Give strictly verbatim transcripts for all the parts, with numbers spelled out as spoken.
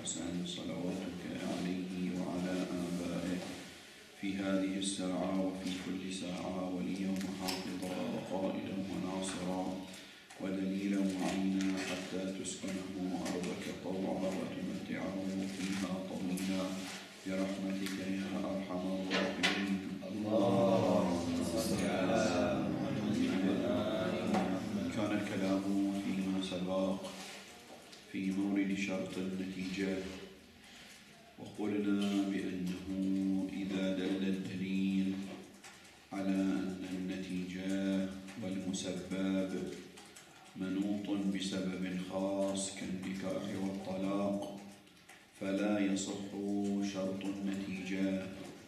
الحسن صلواتك عليه وعلى آبائه في هذه الساعة وفي كل ساعة وليا وحافظا وقائدا وناصرا ودليلا وعينا حتى تسكنه أرضك طوعا وتمتعه فيها طويلا برحمتك يا أرحم الراحمين. اللهم صل على محمد. كان الكلام فيما سبق في مورد شرط النتيجة، وقلنا بأنه إذا دل الدليل على أن النتيجة والمسبب منوط بسبب خاص كالنكاح والطلاق فلا يصح شرط النتيجة.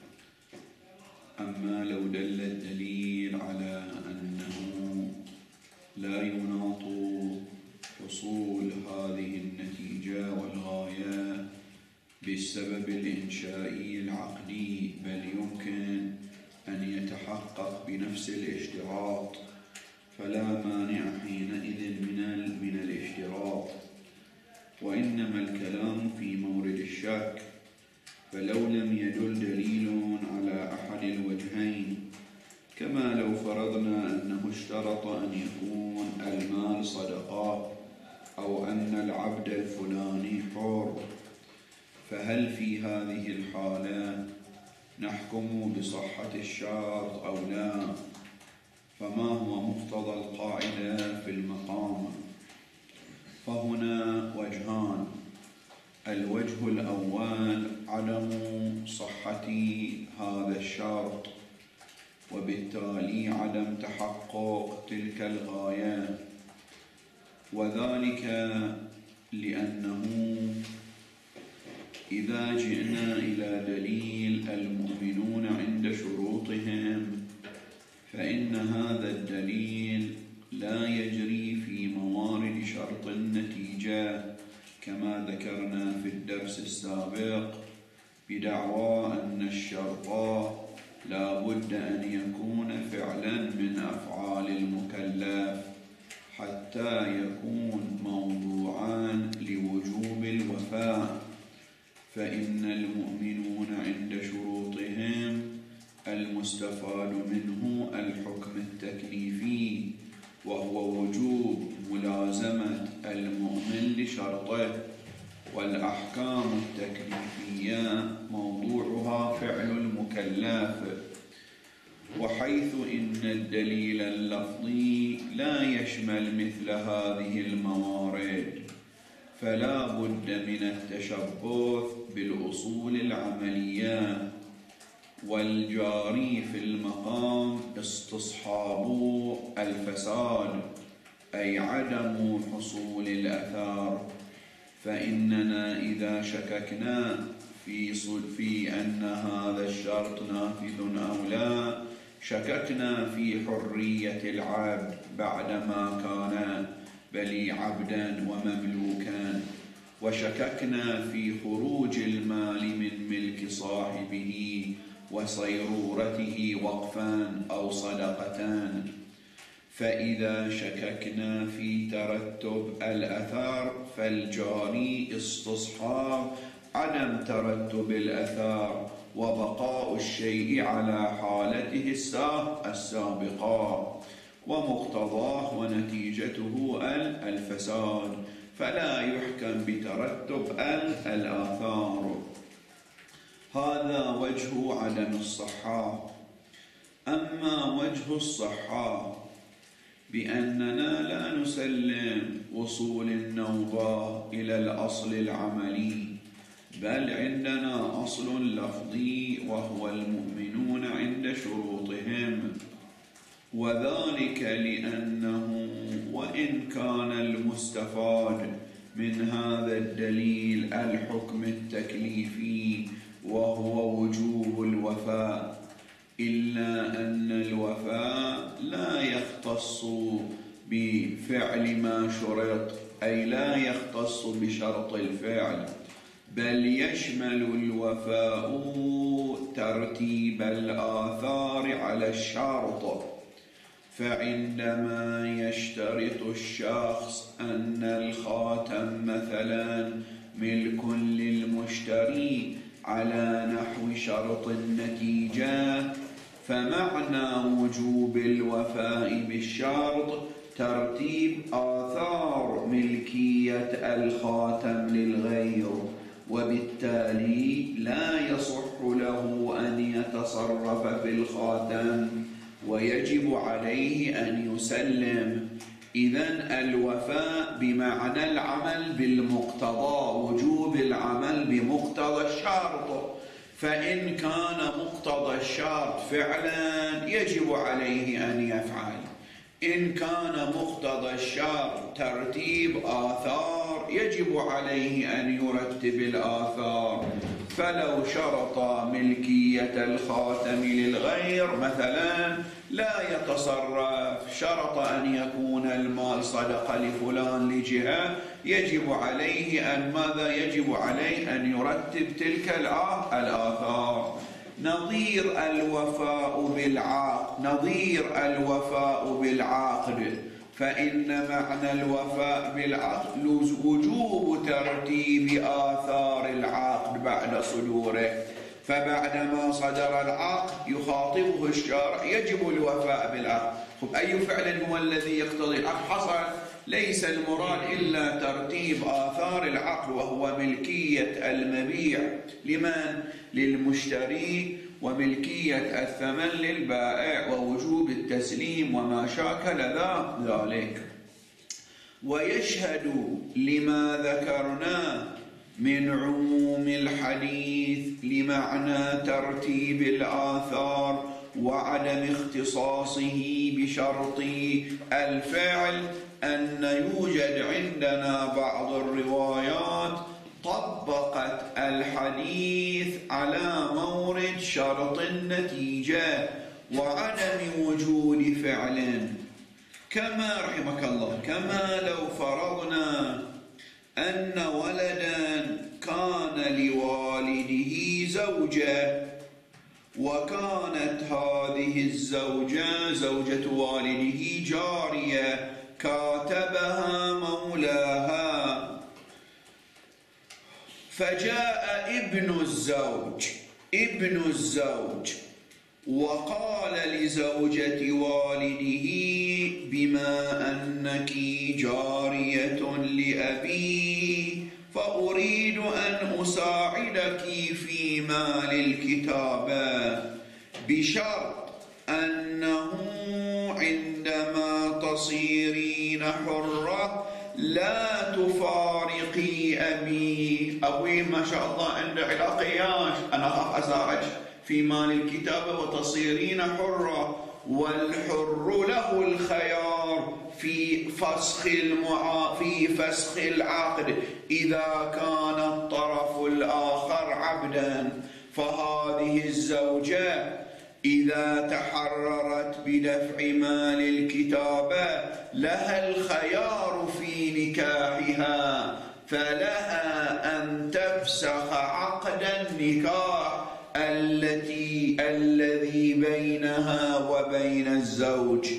أما لو دل الدليل على أنه لا يناط حصول هذه النتيجة والغاية بالسبب الإنشائي العقدي، بل يمكن أن يتحقق بنفس الاشتراط، فلا مانع حينئذ من من الاشتراط. وإنما الكلام في مورد الشك، فلو لم يدل دليل على أحد الوجهين، كما لو فرضنا أنه اشترط أن يكون المال صدقة أو أن العبد الفلاني حر، فهل في هذه الحالة نحكم بصحة الشرط أو لا؟ فما هو مقتضى القاعدة في المقام؟ فهنا وجهان: الوجه الأول عدم صحة هذا الشرط، وبالتالي عدم تحقق تلك الغاية، وذلك لأنه إذا جئنا إلى دليل المؤمنون عند شروطهم فإن هذا الدليل لا يجري في موارد شرط النتيجة كما ذكرنا في الدرس السابق، بدعوى أن الشرط لا بد أن يكون فعلا من أفعال المكلف حتى يكون موضوعا لوجوب الوفاء. فإن المؤمنون عند شروطهم المستفاد منه الحكم التكليفي، وهو وجوب ملازمة المؤمن لشرطه، والأحكام التكليفية موضوعها فعل المكلف. وحيث إن الدليل اللفظي لا يشمل مثل هذه الموارد، فلا بد من التشبث بالأصول العملية، والجاري في المقام استصحاب الفساد، أي عدم حصول الأثار. فإننا إذا شككنا في في أن هذا الشرط نافذ أو لا، شككنا في حرية العبد بعدما كان بلي عبدا ومملوكا، وشككنا في خروج المال من ملك صاحبه وصيرورته وقفا أو صدقة. فإذا شككنا في ترتب الأثار فالجاري استصحاب عدم ترتب الأثار وبقاء الشيء على حالته السابقة، ومقتضاه ونتيجته الفساد، فلا يحكم بترتب الآثار. هذا وجه عدم الصحة. أما وجه الصحة بأننا لا نسلم وصول النوبة إلى الأصل العملي، بل عندنا أصل لفظي وهو المؤمنون عند شروطهم، وذلك لأنه وإن كان المستفاد من هذا الدليل الحكم التكليفي وهو وجوب الوفاء، إلا أن الوفاء لا يختص بفعل ما شرط، أي لا يختص بشرط الفعل، بل يشمل الوفاء ترتيب الآثار على الشرط. فعندما يشترط الشخص أن الخاتم مثلا ملك للمشتري على نحو شرط النتيجة. فمعنى وجوب الوفاء بالشرط ترتيب آثار ملكية الخاتم للغير، وبالتالي لا يصح له أن يتصرف في الخاتم ويجب عليه أن يسلم. إذن الوفاء بمعنى العمل بالمقتضى، وجوب العمل بمقتضى الشرط. فإن كان مقتضى الشرط فعلا يجب عليه أن يفعل، إن كان مقتضى الشرط ترتيب آثار يجب عليه أن يرتب الآثار. فلو شرط ملكية الخاتم للغير مثلا لا يتصرف، شرط أن يكون المال صدقة لفلان لجهة، يجب عليه أن ماذا؟ يجب عليه أن يرتب تلك الآثار. نظير الوفاء بالعقد، نظير الوفاء بالعقد، فإن معنى الوفاء بالعقد وجوب ترتيب آثار العقد بعد صدوره. فبعدما صدر العقد يخاطبه الشارع يجب الوفاء بالعقد. خب أي فعل هو الذي يقتضي العقد حصل؟ ليس المراد إلا ترتيب آثار العقد، وهو ملكية المبيع لمن؟ للمشتري، وملكية الثمن للبائع، ووجوب التسليم وما شاكل ذلك. ويشهد لما ذكرنا من عموم الحديث لمعنى ترتيب الآثار وعدم اختصاصه بشرط الفعل أن يوجد عندنا بعض الروايات طبقت الحديث على مورد شرط النتيجة وعدم وجود فعل، كما رحمك الله، كما لو فرضنا أن ولدا كان لوالده زوجة، وكانت هذه الزوجة زوجة والده جارية كاتبها مولاها، فجاء ابن الزوج ابن الزوج وقال لزوجة والده بما أنك جارية لأبي فأريد أن أساعدك في مال الكتابة بشرط أنه عندما تصيرين حرة لا تفارقي أبي. أبوي ما شاء الله عنده علاقيات، أنا أخاف أساعدك في مال الكتابة وتصيرين حرة، والحر له الخيار في فسخ المعا في فسخ العقد إذا كان الطرف الآخر عبدا. فهذه الزوجة إذا تحررت بدفع مال الكتابة لها الخيار في نكاحها، فلها أن تفسخ عقد النكاح التي الذي بينها وبين الزوج.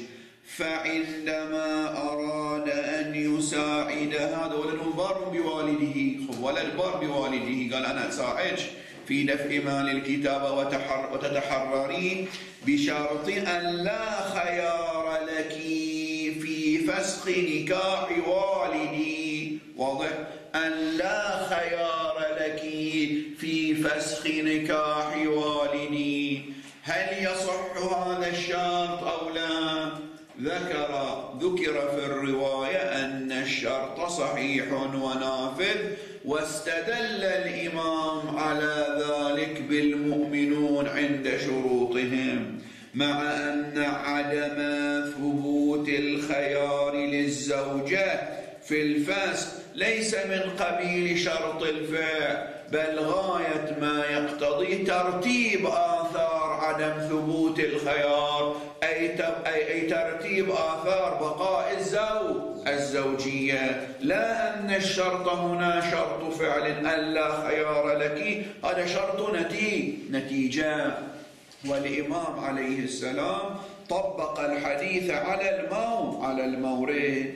فعندما أراد أن يساعد هذا ولد بار بوالده، ولد بار بوالده، قال أنا أساعدك في دفع مال الكتابة وتتحررين بشرط أن لا خيار لك في فسخ نكاح والدي. واضح؟ أن لا خيار لك في فسخ نكاح والدي. هل يصح هذا الشرط أو لا؟ ذكر ذكر في الرواية أن الشرط صحيح ونافذ، واستدل الإمام على ذلك بالمؤمنون عند شروطهم، مع أن عدم ثبوت الخيار للزوجة في الفسخ ليس من قبيل شرط الفعل، بل غاية ما يقتضي ترتيب آثار عدم ثبوت الخيار، أي أي ترتيب آثار بقاء الزوج الزوجية، لا أن الشرط هنا شرط فعل أن لا خيار لك، هذا شرط نتيجة. والإمام عليه السلام طبق الحديث على المو على المورد،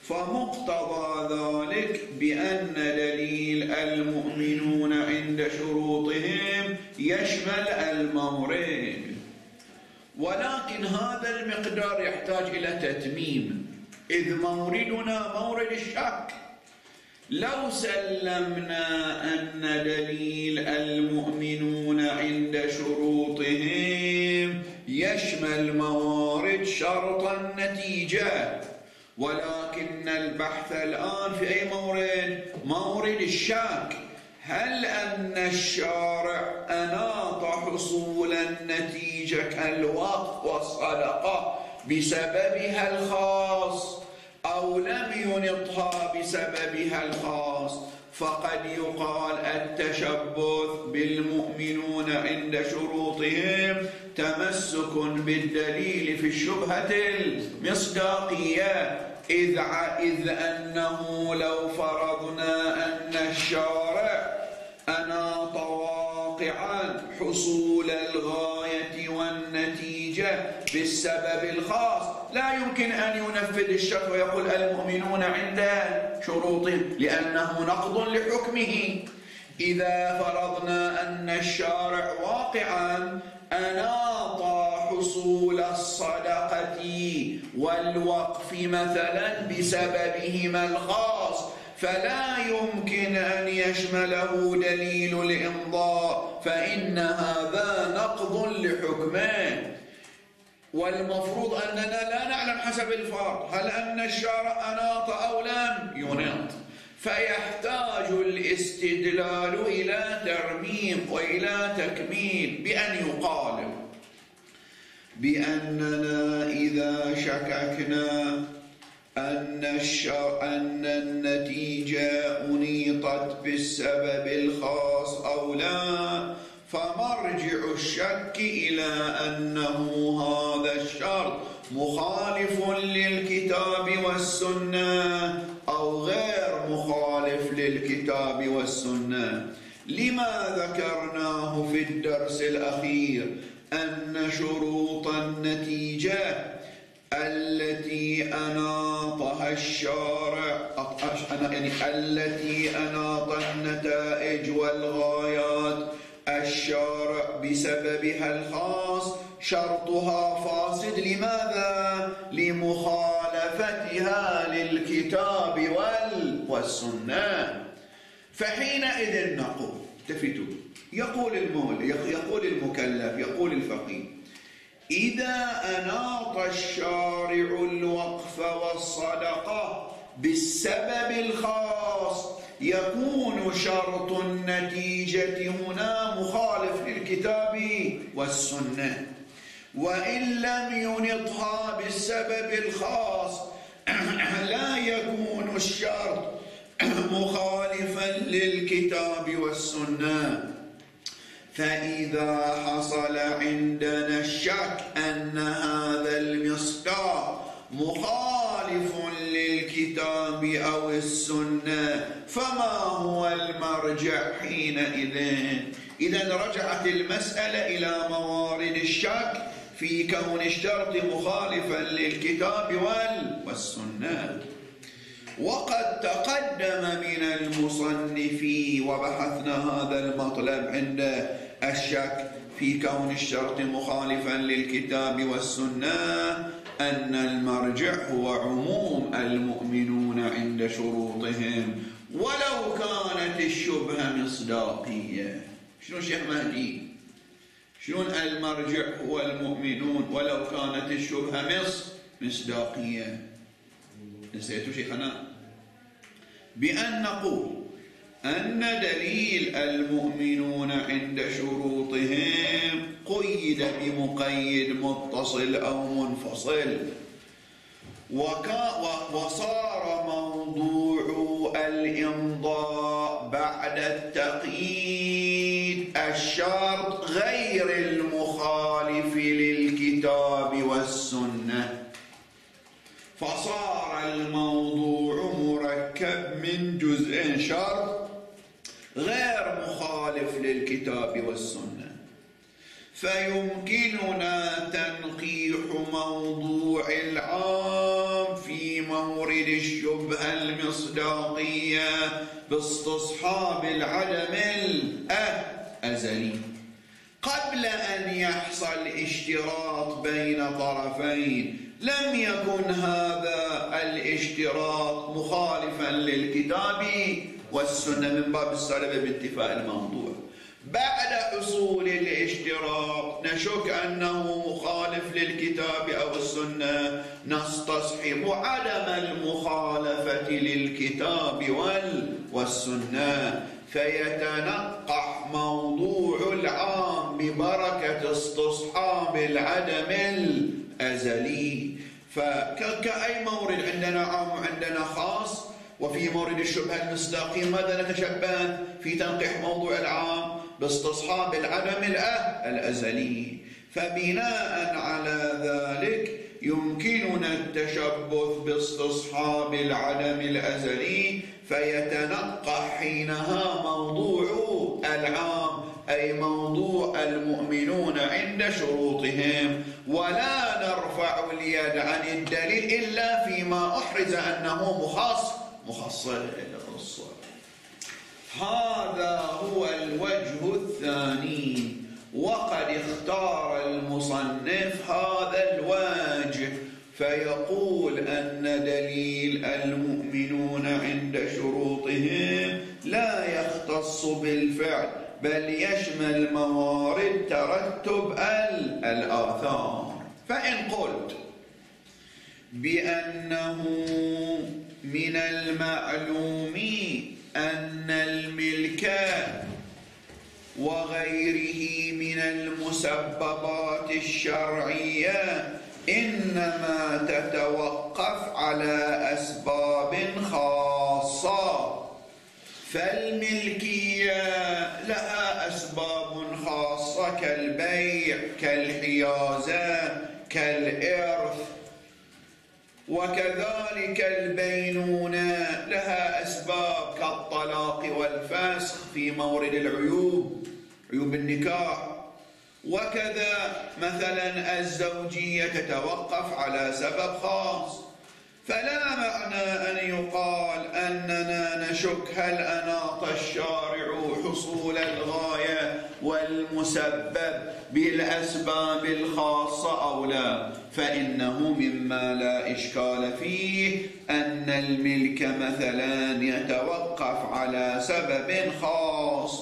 فمقتضى ذلك بأن دليل المؤمنون عند شروطهم يشمل المورد، ولكن هذا المقدار يحتاج إلى تتميم، إذ موردنا مورد الشك. لو سلمنا أن دليل المؤمنون عند شروطهم يشمل موارد شرط النتيجة، ولكن البحث الآن في أي مورد؟ مورد الشك. هل أن الشارع أناط حصول النتيجة كالوقف والصدقة بسببها الخاص أو لم ينطها بسببها الخاص؟ فقد يقال التشبث بالمؤمنون عند شروطهم تمسك بالدليل في الشبهة المصداقية، إذ, إذ أنه لو فرضنا أن الشارع أناط واقعا حصول الغاية والنتيجة بالسبب الخاص لا يمكن أن ينفذ الشرط ويقول المؤمنون عند شروطهم، لأنه نقض لحكمه. إذا فرضنا أن الشارع واقعا أناط حصول الصدقة والوقف مثلا بسببهما الخاص، فلا يمكن أن يشمله دليل الإمضاء، فإن هذا نقض لحكمه. والمفروض أننا لا نعلم حسب الفرض هل أن الشارع أناط أو لم يناط، فيحتاج الاستدلال إلى ترميم وإلى تكميل بأن يقال بأننا إذا شككنا أن, أن النتيجة أنيطت بالسبب الخاص أو لا، فمرجع الشك إلى أنه هذا الشرط مخالف للكتاب والسنة أو غير مخالف للكتاب والسنة. لما ذكرناه في الدرس الأخير أن شروط النتيجة التي أناطها الشارع يعني التي أناط النتائج والغايات الشارع بسببها الخاص شرطها فاسد. لماذا؟ لمخالفتها للكتاب والسنة. فحينئذ نقول التفتوا، يقول المولى يقول المكلف يقول الفقيه إذا أناط الشارع الوقف والصدقة بالسبب الخاص يكون شرط النتيجة هنا مخالف للكتاب والسنة، وإن لم ينطها بالسبب الخاص لا يكون الشرط مخالفا للكتاب والسنة. فإذا حصل عندنا الشك أن هذا المصداق مخالف للكتاب أو السنة فما هو المرجع حينئذ؟ إذن رجعت المسألة إلى موارد الشك في كون الشرط مخالفا للكتاب والسنة. وقد تقدم من المصنف وبحثنا هذا المطلب عند الشك في كون الشرط مخالفا للكتاب والسنة أن المرجع هو عموم المؤمنون عند شروطهم ولو كانت الشبهة مصداقية. شنو شيخ مهدي؟ شنو المرجع هو المؤمنون ولو كانت الشبهة مصداقية؟ نسيتوا شيخنا؟ بأن نقول أن دليل المؤمنون عند شروطهم قيد بمقيد متصل أو منفصل، وصار موضوع الإمضاء بعد التقييد الشرط غير المخالف للكتاب والسنة، فصار الموضوع مركب من جزئين شرط غير مخالف للكتاب والسنة. فيمكننا تنقيح موضوع العام في مورد الشبهة المصداقية باستصحاب العدم الأزلي قبل أن يحصل اشتراط بين طرفين لم يكن هذا الاشتراط مخالفا للكتاب والسنة من باب السلب باتفاق الموضوع. بعد حصول الاشتراط نشك أنه مخالف للكتاب أو السنة، نستصحب عدم المخالفة للكتاب والسنة فيتنقح موضوع العام ببركة استصحاب العدم الأزلي. فكأي مورد عندنا عام وعندنا خاص، وفي مورد الشبهة المصداقية ماذا نتشبه؟ في تنقيح موضوع العام باستصحاب العدم الأزلي. فبناء على ذلك يمكننا التشبث باستصحاب العدم الأزلي فيتنقح حينها موضوع العام أي موضوع المؤمنون عند شروطهم، ولا نرفع اليد عن الدليل إلا فيما أحرز أنه مخصص مخصص. هذا هو الوجه الثاني، وقد اختار المصنف هذا الوجه فيقول أن دليل المؤمنون عند شروطهم لا يختص بالفعل بل يشمل موارد ترتب الآثار. فإن قلت بأنه من المعلوم أن الملك وغيره من المسببات الشرعية إنما تتوقف على أسباب خاصة، فالملكية لها أسباب خاصة كالبيع كالحيازة كالإرث، وكذلك البينونة لها أسباب كالطلاق والفسخ في مورد العيوب عيوب النكاح، وكذا مثلا الزوجية تتوقف على سبب خاص. فلا معنى أن يقال أننا نشك هل أناط الشارع حصول الغاية والمسبب بالأسباب الخاصة أو لا، فإنه مما لا إشكال فيه أن الملك مثلا يتوقف على سبب خاص،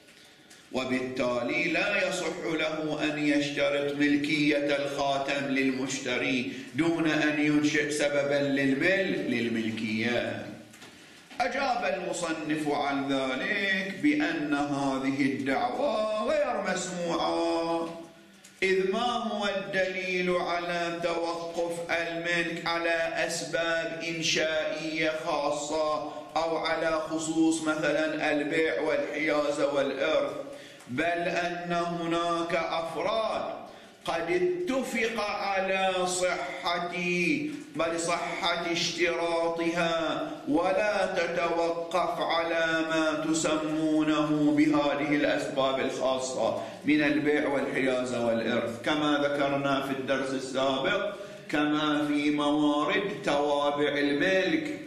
وبالتالي لا يصح له أن يشترط ملكية الخاتم للمشتري دون أن ينشئ سببا للمل للملكية. أجاب المصنف عن ذلك بأن هذه الدعوة غير مسموعة، إذ ما هو الدليل على توقف الملك على أسباب إنشائية خاصة أو على خصوص مثلا البيع والحيازة والإرث، بل أن هناك أفراد قد اتفق على صحة بل صحة اشتراطها ولا تتوقف على ما تسمونه بهذه الأسباب الخاصة من البيع والحيازة والإرث، كما ذكرنا في الدرس السابق، كما في موارد توابع الملك،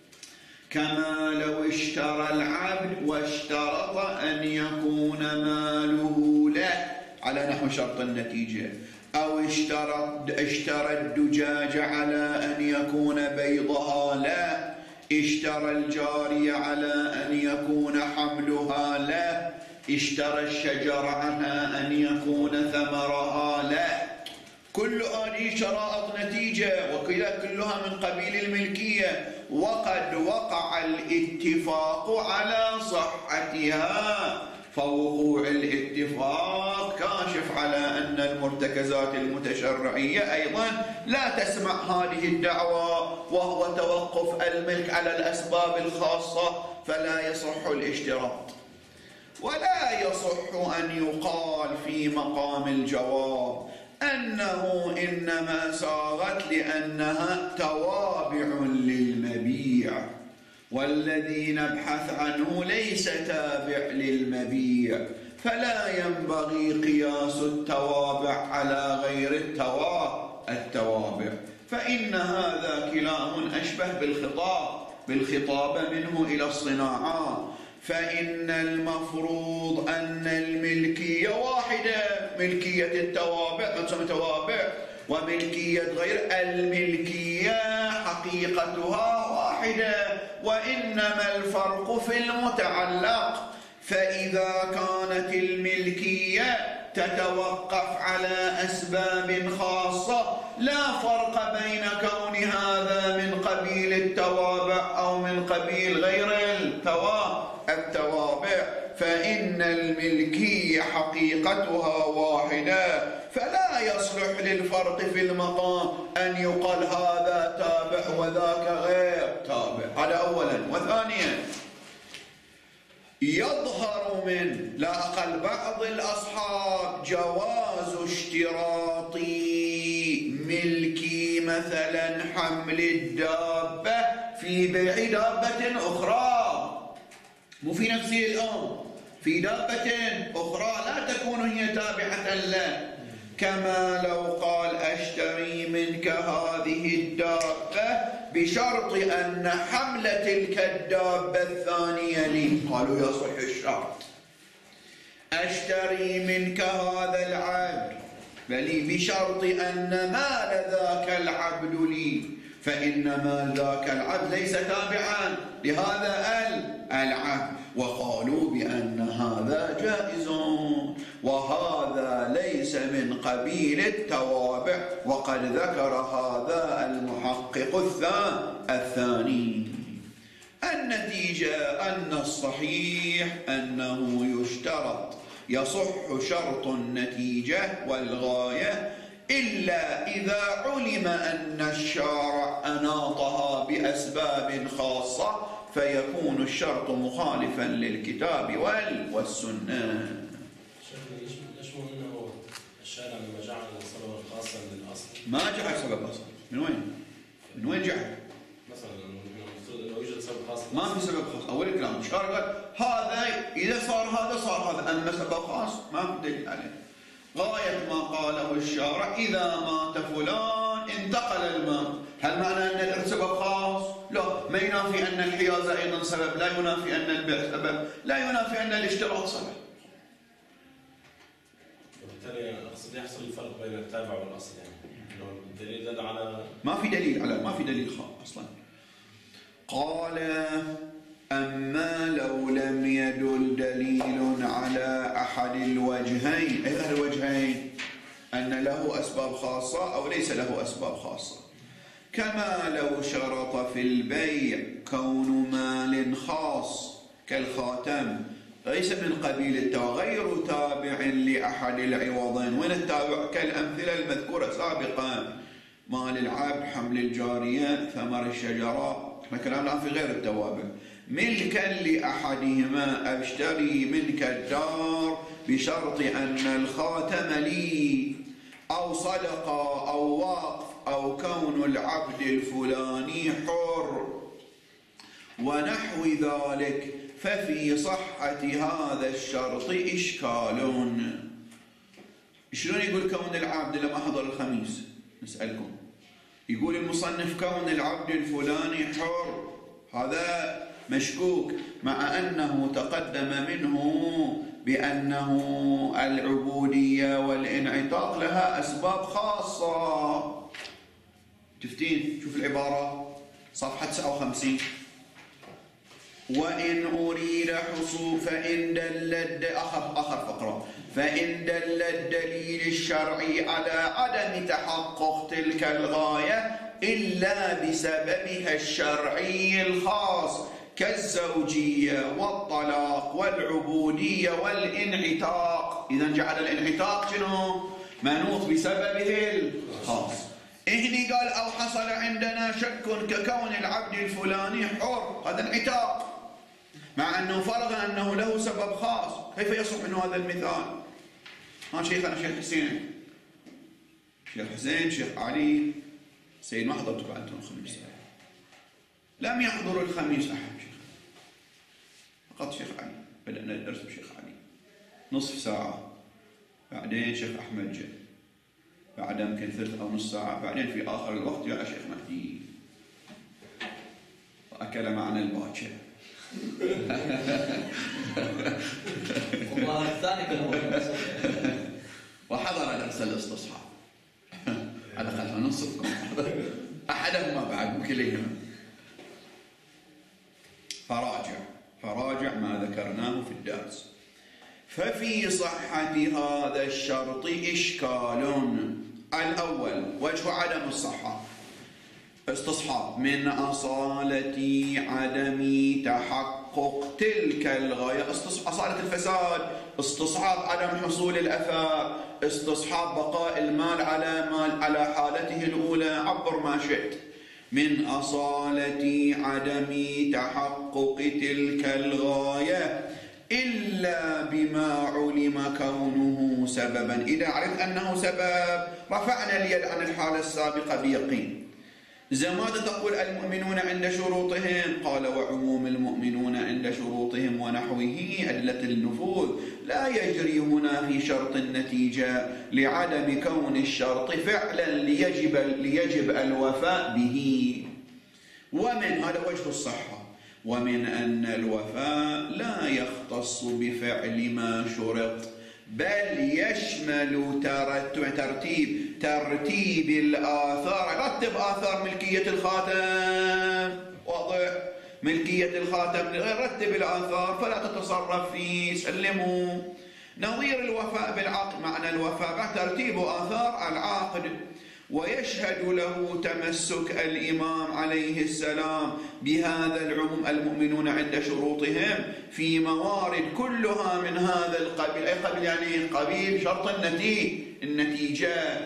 كما لو اشترى العبد واشترط أن يكون ماله له على نحو شرط النتيجة، أو اشترى اشترى الدجاج على أن يكون بيضها له، اشترى الجارية على أن يكون حملها له، اشترى الشجر على أن يكون ثمرها له. كل هذه شرائط نتيجة وكلها من قبيل الملكية، وقد وقع الاتفاق على صحتها، فوقوع الاتفاق كاشف على أن المرتكزات المتشرعية أيضا لا تسمع هذه الدعوة، وهو توقف الملك على الأسباب الخاصة، فلا يصح الاشتراط. ولا يصح أن يقال في مقام الجواب أنه إنما صاغت لأنها توابع للمبيع، والذي نبحث عنه ليس تابع للمبيع، فلا ينبغي قياس التوابع على غير التوابع، فإن هذا كلام أشبه بالخطاب بالخطابة منه إلى الصناعات، فإن المفروض أن الملكية واحدة، ملكية التوابع تسمى توابع وملكية غير الملكية حقيقتها واحدة، وإنما الفرق في المتعلق. فإذا كانت الملكية تتوقف على أسباب خاصة لا فرق بين كون هذا من قبيل التوابع أو من قبيل غير التوابع، فإن الملكية حقيقتها واحدة، فلا يصلح للفرق في المقام أن يقال هذا تابع وذاك غير تابع. هذا أولا. وثانيا يظهر من لا أقل بعض الأصحاب جواز اشتراط ملك مثلا حمل الدابة في بيع دابة أخرى، مو في نفسه الأمر، في دابة أخرى لا تكون هي تابعة له، كما لو قال أشتري منك هذه الدابة بشرط أن حمل تلك الدابة الثانية لي، قالوا يصح الشرط. أشتري منك هذا العبد بل بشرط أن مال ذاك العبد لي، فإن مال ذاك العبد ليس تابعا لهذا العبد، وقالوا بأن هذا جائز وهذا ليس من قبيل التوابع، وقد ذكر هذا المحقق الثاني. النتيجة أن الصحيح أنه يشترط يصح شرط النتيجة والغاية إلا إذا علم أن الشارع أناطها بأسباب خاصة فيكون الشرط مخالفا للكتاب والسنة. ليش مو انه الشارع لما جعل سببا خاصا للاصل؟ ما جعل سبب اصل، من وين؟ من وين جعل؟ مثلا المفروض انه يوجد سبب خاص. ما في سبب خاص، اول كلام الشارع قال هذا اذا صار هذا صار هذا، اما سبب خاص ما في دليل عليه. غاية ما قاله الشارع إذا مات فلان انتقل المال، هل معنى أن الإرث سبب خاص؟ لا، ما ينافي أن الحيازة أيضا سبب، لا ينافي أن البيع سبب، لا ينافي أن الاشتراط سبب. وبالتالي أقصد يحصل الفرق بين التابع والأصل، يعني الدليل دل على ما في دليل على ما في دليل خاص أصلا. قال أما لو لم يدل دليل على أحد الوجهين، أي الوجهين أن له أسباب خاصة أو ليس له أسباب خاصة، كما لو شرط في البيع كون مال خاص كالخاتم ليس من قبيل التابع غير تابع لأحد العوضين. وين التابع؟ كالأمثلة المذكورة سابقا، مال العبد، حمل الجارية، ثمر الشجرة، احنا كلامنا في غير التوابع. ملكا لأحدهما أشتري منك الدار بشرط أن الخاتم لي، أو صدقة أو وقف أو كون العبد الفلاني حر ونحو ذلك، ففي صحة هذا الشرط إشكال. شلون يقول كون العبد لما حضر الخميس؟ نسألكم. يقول المصنف كون العبد الفلاني حر، هذا مشكوك، مع أنه تقدم منه بأنه العبودية والانعتاق لها أسباب خاصة. تفتين شوف العبارة صفحة تسعة وخمسين. وإن أريد حصول فإن دل آخر آخر فقرة فإن دل الدليل الشرعي على عدم تحقق تلك الغاية إلا بسببها الشرعي الخاص كالزوجية والطلاق والعبودية والانعتاق، إذا جعل الانعتاق شنو؟ منوط بسببه الخاص. إهني قال أو حصل عندنا شك ككون العبد الفلاني حر، هذا انعتاق، مع أنه فرض أنه له سبب خاص، كيف يصح منه هذا المثال؟ ها شيخنا شيخ حسين، شيخ حسين، شيخ علي، سيد ما حضرتوا أنتم الخميس، لم يحضر الخميس أحد، شيخ فقط شيخ علي، بدأنا الدرس بشيخ علي نصف ساعة، بعدين شيخ أحمد جاء، بعد يمكن ثلث أو نص ساعة. بعدين في آخر الوقت جاء شيخ مهدي وأكل معنا الباكر. وحضر درس الاستصحاب على خلف نصفكم أحدهما بعد مو كليهما. فراجع فراجع ما ذكرناه في الدرس. ففي صحة هذا الشرط إشكال. الأول وجه عدم الصحة استصحاب من أصالة عدم تحقق تلك الغاية. أصالة الفساد، استصحاب عدم حصول الأثار، استصحاب بقاء المال على مال على حالته الأولى، عبر ما شئت. من أصالة عدم تحقق تلك الغاية إلا بما علم كونه سببا. إذا عرفت أنه سبب رفعنا اليد عن الحالة السابقة بيقين. زمادة تقول المؤمنون عند شروطهم، قال وعموم المؤمنون عند شروطهم ونحوه أدلة النفوذ لا يجري هنا في شرط النتيجة لعدم كون الشرط فعلا ليجب, ليجب الوفاء به. ومن هذا وجه الصحة. ومن أن الوفاء لا يختص بفعل ما شرط بل يشمل ترتيب ترتيب الآثار. رتب آثار ملكية الخاتم، واضح؟ ملكية الخاتم رتب الآثار فلا تتصرف فيه، سلموا. نظير الوفاء بالعقد، معنى الوفاء ترتيب آثار العقد. ويشهد له تمسك الإمام عليه السلام بهذا العموم المؤمنون عند شروطهم في موارد كلها من هذا القبيل. أي قبيل يعني قبيل شرط النتيجة النتيجة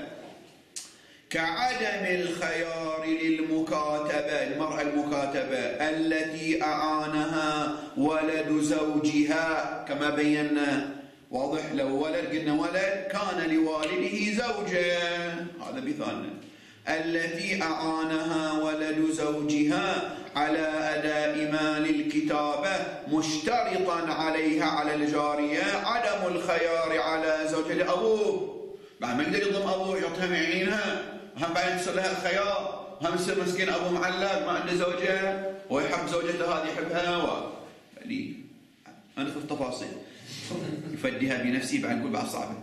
كعدم الخيار للمكاتبة، المرأة المكاتبة التي أعانها ولد زوجها كما بينا، واضح؟ لو ولد قلنا ولد كان لوالده زوجة، هذا مثالنا. التي أعانها ولد زوجها على أداء مال الكتابة مشترطا عليها على الجارية عدم الخيار على زوجها لأبوه. بعد ما يقدر يضم أبوه يعطيها يعينها، هم بعدين يصير لها الخيار، هم يصير مسكين أبوه معلق ما عنده زوجة ويحب زوجته هذه يحبها و... يعني أنا في التفاصيل يفديها بنفسي بعد نقول بعد صعبة.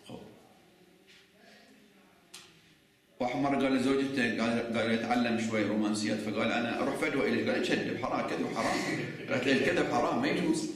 واحد مرة قال لزوجته، قال قال يتعلم شوي رومانسيات، فقال أنا أروح فدوى إليه، قال تشذب حرام كذب حرام. قالت له الكذب حرام ما يجوز.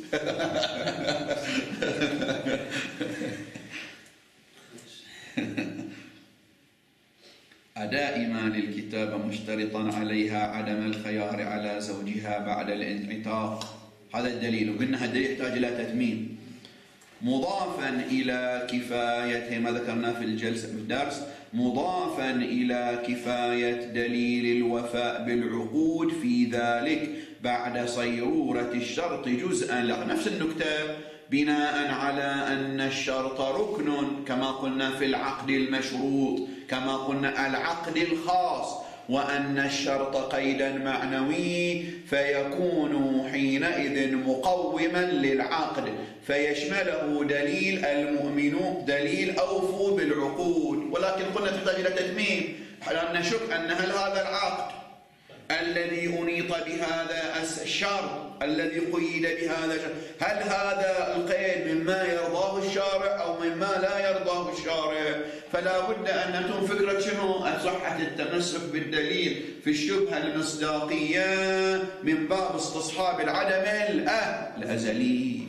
أداء مال الكتابة مشترطا عليها عدم الخيار على زوجها بعد الانعتاق، هذا الدليل. وقلنا الدليل يحتاج إلى تتميم مضافا إلى كفاية ما ذكرنا في الجلسة في الدرس، مضافا إلى كفاية دليل الوفاء بالعقود في ذلك بعد صيرورة الشرط جزءا. نفس النكتة بناء على أن الشرط ركن كما قلنا في العقد المشروط، كما قلنا العقد الخاص، وأن الشرط قيدا معنوي فيكون حينئذ مقوما للعقد فيشمله دليل المؤمنون دليل أوفوا بالعقود. ولكن قلنا تحتاج إلى تتميم حتى نشك أن هل هذا العقد الذي أنيط بهذا الشرط الذي قيد بهذا الشرط هل هذا القيد مما يرضاه الشارع أو مما لا يرضاه الشارع؟ فلا بد أن تكون فكرة شنو؟ صحة التمسك بالدليل في الشبهة المصداقية من باب استصحاب العدم الأزلي.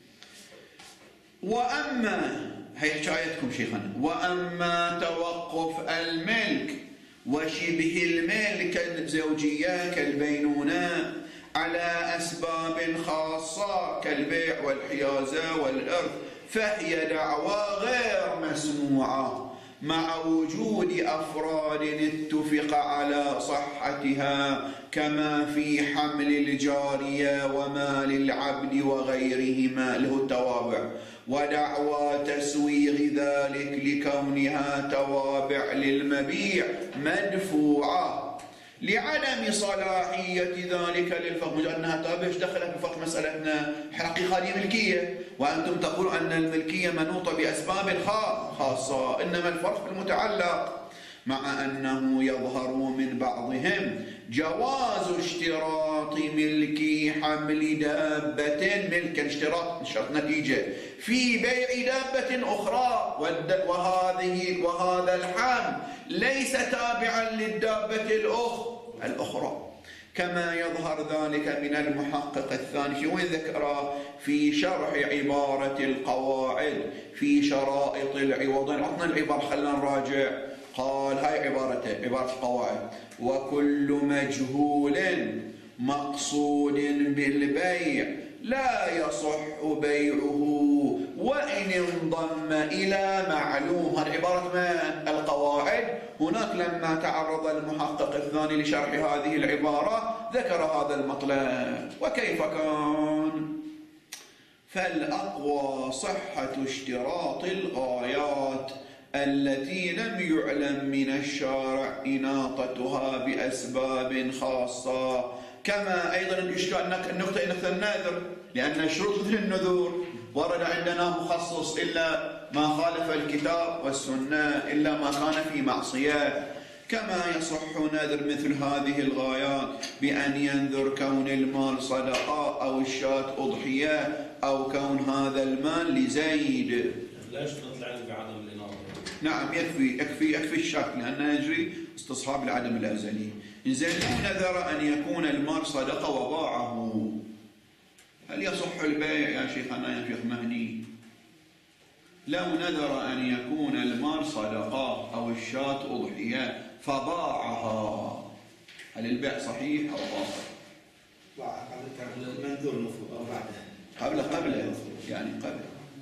وأما هي حكايتكم شيخنا، وأما توقف الملك وشبه الملك الزوجية كالبينونة على أسباب خاصة كالبيع والحيازة والإرث فهي دعوى غير مسموعة مع وجود أفراد اتفق على صحتها كما في حمل الجارية ومال العبد وغيرهما له التوابع، ودعوى تسويغ ذلك لكونها توابع للمبيع مدفوعة لعدم صلاحية ذلك للفقه. مجرد أنها تابع دخلت بفقه مسألتنا حقيقة هذه ملكية، وأنتم تقولون أن الملكية منوطة بأسباب خاصة، إنما الفرق في المتعلق. مع أنه يظهر من بعضهم جواز اشتراط ملك حمل دابة، ملك اشتراط شرط نتيجة في بيع دابة أخرى، وهذه وهذا الحمل ليس تابعا للدابة الأخرى، كما يظهر ذلك من المحقق الثاني. وين ذكره؟ في شرح عبارة القواعد في شرائط العوضين. عطنا العبارة خلنا نراجع. قال هاي عبارته، عبارة القواعد: وكل مجهول مقصود بالبيع لا يصح بيعه وإن انضم إلى معلوم. هذه عبارة من القواعد. هناك لما تعرض المحقق الثاني لشرح هذه العبارة ذكر هذا المطلب. وكيف كان؟ فالأقوى صحة اشتراط الغايات التي لم يعلم من الشارع إناطتها بأسباب خاصة. كما أيضا الإشكال النقطة نقطة النذر، لأن الشروط مثل النذور ورد عندنا مخصص إلا ما خالف الكتاب والسنة، إلا ما كان في معصية. كما يصح نذر مثل هذه الغايات بأن ينذر كون المال صدقة أو الشاة أضحية أو كون هذا المال لزيد. لا يشترط العلم بعدم الإناطة. نعم، يكفي يكفي يكفي الشك، لأنه يجري استصحاب العدم الأزلي. إذا لو نذر أن يكون المال صدقة وباعه، هل يصح البيع يا شيخنا يا شيخ مهدي؟ لو نذر أن يكون المال صدقة أو الشاة أضحية فباعها، هل البيع صحيح أو باطل؟ باع قبل المنذور المفروض أو بعده؟ قبل قبل يعني قبل.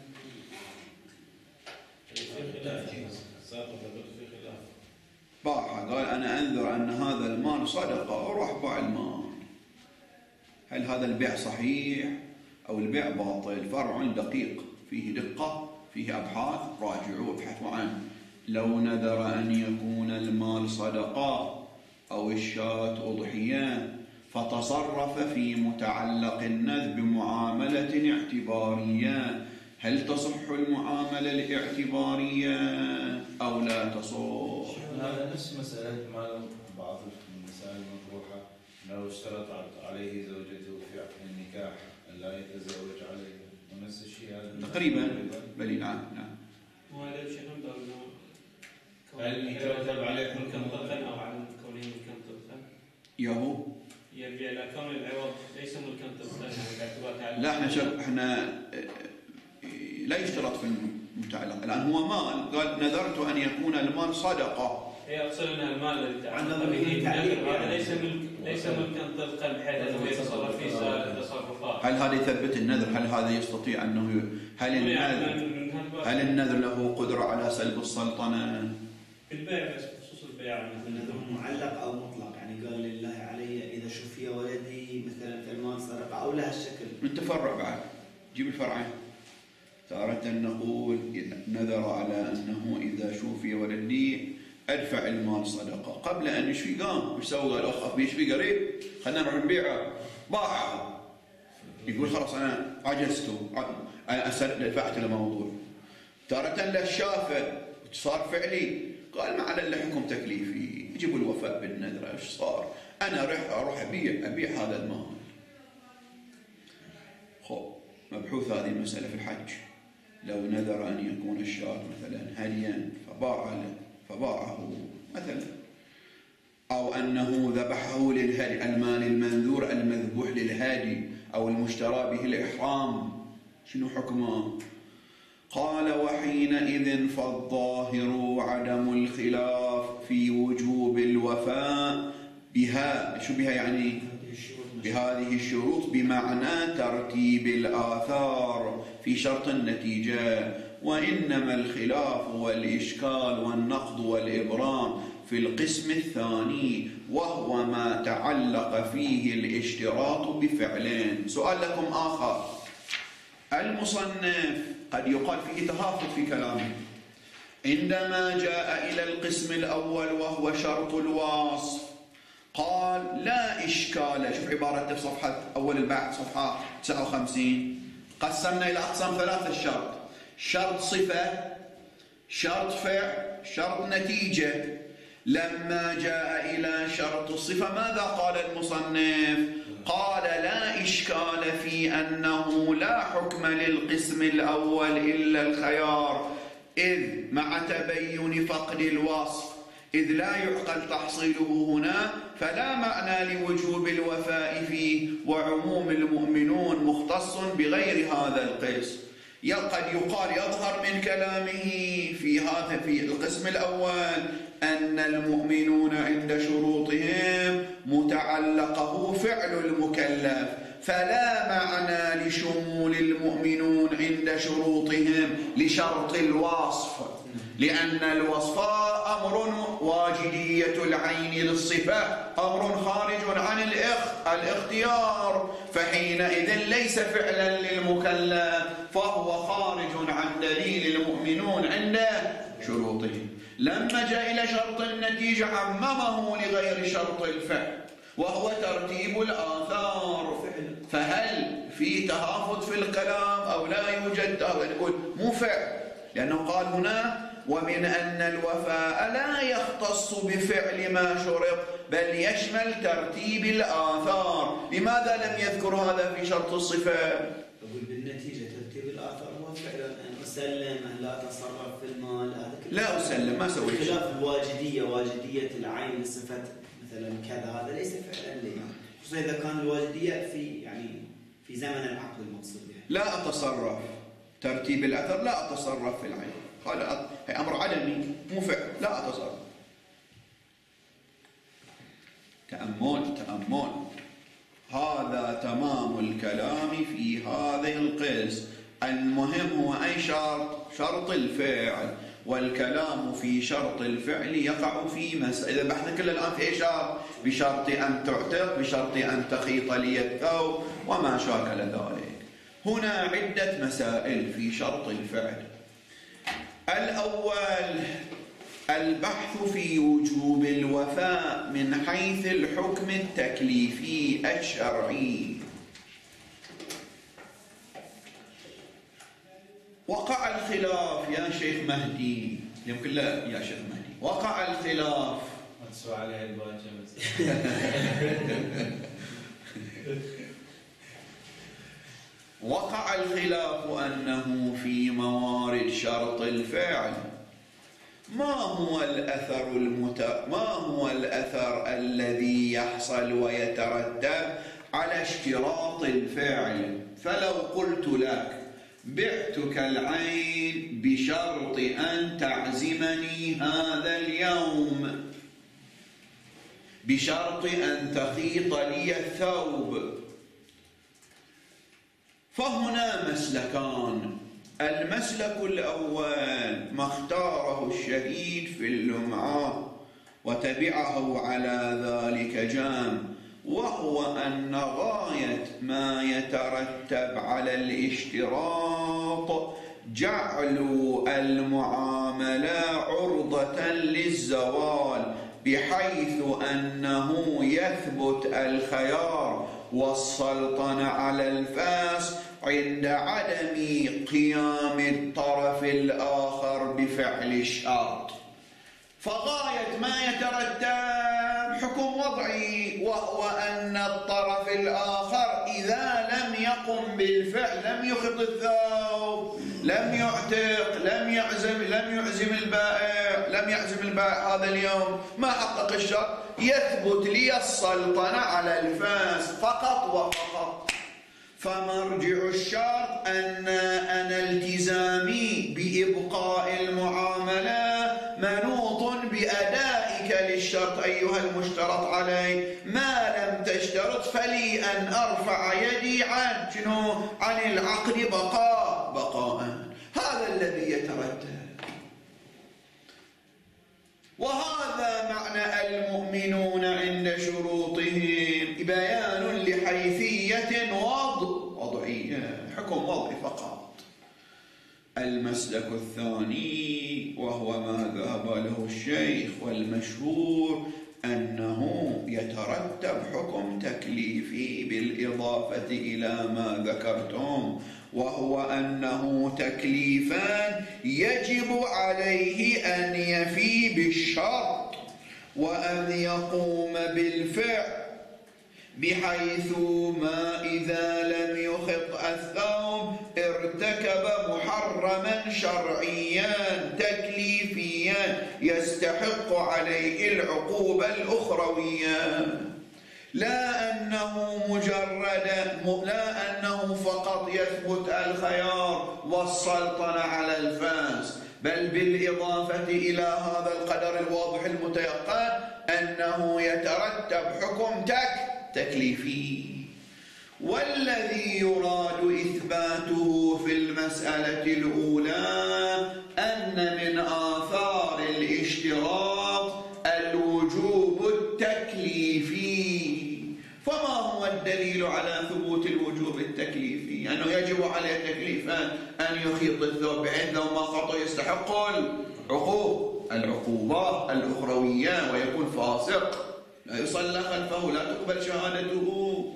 باعها، قال أنا أنذر أن هذا المال صدقة وراح باع المال. هل هذا البيع صحيح أو البيع باطل؟ فرع دقيق فيه دقة، فيه أبحاث، راجعوا ابحثوا عنه. لو نذر أن يكون المال صدقة أو الشاة أضحية فتصرف في متعلق النذر بمعاملة اعتبارية، هل تصح المعاملة الاعتبارية أو لا تصح؟ هذا نفس مسألة ما بعض المسائل المطروحة، لو اشترط عليه زوجته في عقد النكاح أن لا يتزوج عليها، ونفس الشيء هذا تقريبا. بل نعم نعم. وهذا الشيء نقدر انه هل يترتب عليه ملكا طلقا او على كونه ملكا طلقا؟ ياهو يرجع الى كون العوض ليس ملكا طلقا باعتبار. لا احنا شرط احنا لا يشترط في المتعلق. الان هو مال، قال نذرت ان يكون المال صدقه. هي اقصد ان المال الذي تعلق به هذا ليس ملك ليس ملكا طلقا بحيث انه يتصرف فيه سائر التصرفات. هل هذا يثبت النذر؟ هل هذا يستطيع انه هل النذر هل النذر له قدره على سلب السلطنه؟ بالبيع بس بخصوص البيع النذر معلق او مطلق، يعني قال لله علي اذا شفي ولدي مثلا في المال صدقه او لها الشكل. من تفرع بعد جيب الفرعين. تارة نقول نذر على انه اذا شوفي ولدي ادفع المال صدقه، قبل ان يشفي قام وش سوى؟ قال اخ بيشفي قريب خلينا نروح نبيعه، باعه. يقول خلاص انا عجزت انا دفعت الموضوع. تارة لا شافه صار فعلي، قال ما على الا حكم تكليفي، يجيبوا الوفاء بالنذر. ايش صار؟ انا راح اروح ابيع ابيع هذا المال. خب مبحوث هذه المساله في الحج. لو نذر ان يكون الشاة مثلا هديا فباع له فباعه مثلا، أو أنه ذبحه للهدي، المال المنذور المذبوح للهادي أو المشترى به الإحرام، شنو حكمه؟ قال وحينئذ فالظاهر عدم الخلاف في وجوب الوفاء بها. شو بها يعني؟ بهذه الشروط، بمعنى ترتيب الآثار في شرط النتيجة. وإنما الخلاف والإشكال والنقض والإبرام في القسم الثاني، وهو ما تعلق فيه الاشتراط بفعلين. سؤال لكم آخر. المصنف قد يقال فيه تهافت في كلامه، عندما جاء إلى القسم الأول وهو شرط الوصف قال لا إشكال. شوف عبارته في صفحة أول البحث صفحة تسعة وخمسين. قسمنا إلى أقسام ثلاثة الشرط: شرط صفة، شرط فعل، شرط نتيجة. لما جاء إلى شرط الصفة ماذا قال المصنف؟ قال لا إشكال في أنه لا حكم للقسم الأول إلا الخيار، إذ مع تبين فقد الوصف إذ لا يعقل تحصيله هنا فلا معنى لوجوب الوفاء فيه، وعموم المؤمنون مختص بغير هذا القسم. قد يقال يظهر من كلامه في هذا في القسم الأول أن المؤمنون عند شروطهم متعلقه فعل المكلف، فلا معنى لشمول المؤمنون عند شروطهم لشرط الوصف، لأن الوصف أمر واجدية العين للصفة، أمر خارج عن الاختيار، فحينئذ ليس فعلا للمكلف، فهو خارج عن دليل المؤمنون عند شروطهم. لما جاء إلى شرط النتيجة عممه لغير شرط الفعل وهو ترتيب الآثار. فهل في تهافت في الكلام أو لا يوجد تهافت؟ نقول مو فعل، لأنه قال هنا ومن أن الوفاء لا يختص بفعل ما شرط بل يشمل ترتيب الآثار. لماذا لم يذكر هذا في شرط الصفة؟ أقول بالنتيجة ترتيب الآثار هو فعلا أن أسلم أن لا أتصرف في المال، هذا لا أسلم ما سويت شيء. خلاف الواجدية، واجدية العين لصفة مثلا كذا، هذا ليس فعلا لي، خصوصا إذا كان الواجدية في يعني في زمن العقد المقصود يعني. لا أتصرف ترتيب الأثر، لا أتصرف في العين، قال هي أمر عدمي مو فعل، لا أتصرف. تأمل تأمل هذا تمام الكلام في هذه القسم. المهم هو أي شرط؟ شرط الفعل، والكلام في شرط الفعل يقع في مسألة. إذا بحثنا كل الآن في أي شرط؟ بشرط أن تعتق، بشرط أن تخيط لي الثوب وما شاكل ذلك. هنا عدة مسائل في شرط الفعل. الأول البحث في وجوب الوفاء من حيث الحكم التكليفي الشرعي. وقع الخلاف يا شيخ مهدي، يمكن لا يا شيخ مهدي، وقع الخلاف تسوى عليها الباجة بس. وقع الخلاف أنه في موارد شرط الفعل ما هو الأثر المت... ما هو الأثر الذي يحصل ويترتب على اشتراط الفعل. فلو قلت لك بعتك العين بشرط أن تعزمني هذا اليوم، بشرط أن تخيط لي الثوب، فهنا مسلكان. المسلك الأول ما اختاره الشهيد في اللمعة وتبعه على ذلك جام، وهو أن غاية ما يترتب على الاشتراط جعل المعاملة عرضة للزوال، بحيث أنه يثبت الخيار والسلطنة على الفاس عند عدم قيام الطرف الآخر بفعل الشرط. فغاية ما يترتب حكم وضعي، وهو أن الطرف الآخر إذا لم يقم بالفعل، لم يخط الثوب، لم يعتق، لم يعزم لم يعزم البائع لم يعزم البائع هذا اليوم، ما حقق الشرط، يثبت لي السلطنة على الفاس فقط وفقط. فمرجع الشرط أن أنا التزامي بإبقاء المعاملة منوط بأدائك للشرط أيها المشترط علي. ما لم تشترط فلي أن أرفع يدي عن شنو؟ عن العقد بقاء بقاء. هذا الذي يترتب، وهذا معنى المؤمنون عند شروطهم، بيان لحيثية وضع وضعية، حكم وضعي فقط. المسلك الثاني وهو ما ذهب له الشيخ والمشهور أنه يترتب حكم تكليفي بالإضافة إلى ما ذكرتم، وهو أنه تكليفان يجب عليه أن يفي بالشرط وأن يقوم بالفعل، بحيث ما إذا لم يخط الثوب ارتكب محرما شرعيا تكليفيا يستحق عليه العقوبة الأخروية، لا أنه مجرد لا أنه فقط يثبت الخيار والسلطنة على الفاس، بل بالإضافة إلى هذا القدر الواضح المتيقن أنه يترتب حكم تك تكليفي. والذي يراد إثباته في المسألة الأولى أن من آثار الاشتراط الوجوب التكليفي. فما هو الدليل على ثبوت الوجوب التكليفي؟ أنه يجب عليه تكليفا أن يخيط الثوب بحيث لو ما خطأ يستحق العقوب العقوبة الأخروية ويكون فاسق لا يصلى خلفه، لا تقبل شهادته.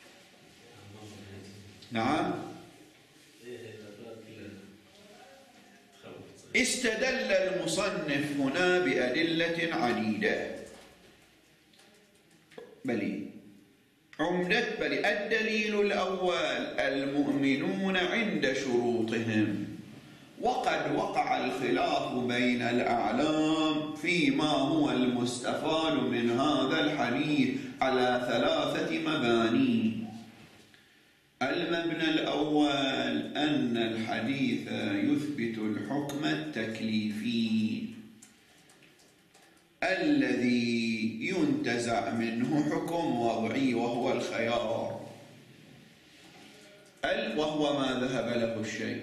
نعم. استدل المصنف هنا بأدلة عديدة. بل عمدة بل الدليل الأول المؤمنون عند شروطهم، وقد وقع الخلاف بين الأعلام فيما هو المستفاد من هذا الحديث على ثلاثة مباني. المبنى الأول أن الحديث يثبت الحكم التكليفي الذي ينتزع منه حكم وضعي وهو الخيار، وهو ما ذهب له الشيخ.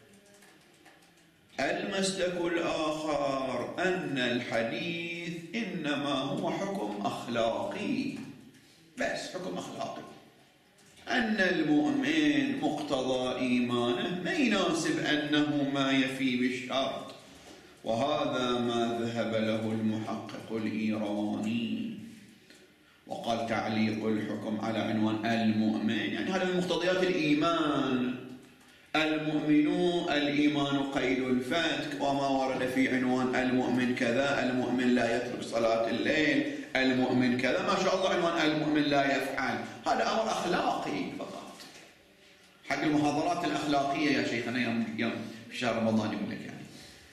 المسلك الآخر أن الحديث إنما هو حكم أخلاقي، بس حكم أخلاقي، أن المؤمن مقتضى إيمانه ما يناسب أنه ما يفي بالشرط، وهذا ما ذهب له المحقق الإيراني. وقال تعليق الحكم على عنوان المؤمن يعني هذا من مقتضيات الإيمان. المؤمن الإيمان قيد الفتك، وما ورد في عنوان المؤمن كذا، المؤمن لا يترك صلاة الليل، المؤمن كذا، ما شاء الله عنوان المؤمن لا يفعل، هذا أمر أخلاقي فقط. حق المحاضرات الأخلاقية يا شيخنا يوم يوم في شهر رمضان يقول لك يعني.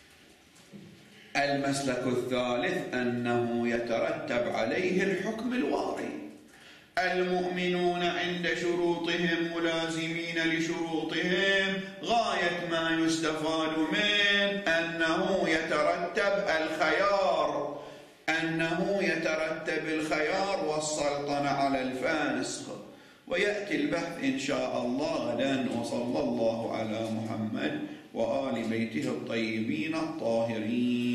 المسلك الثالث أنه يترتب عليه الحكم الوضعي. المؤمنون عند شروطهم ملازمين لشروطهم، غاية ما يستفاد من أنه يترتب الخيار أنه يترتب الخيار والسلطنة على الفاسق. ويأتي البحث إن شاء الله غدا. وصلى الله على محمد وآل بيته الطيبين الطاهرين.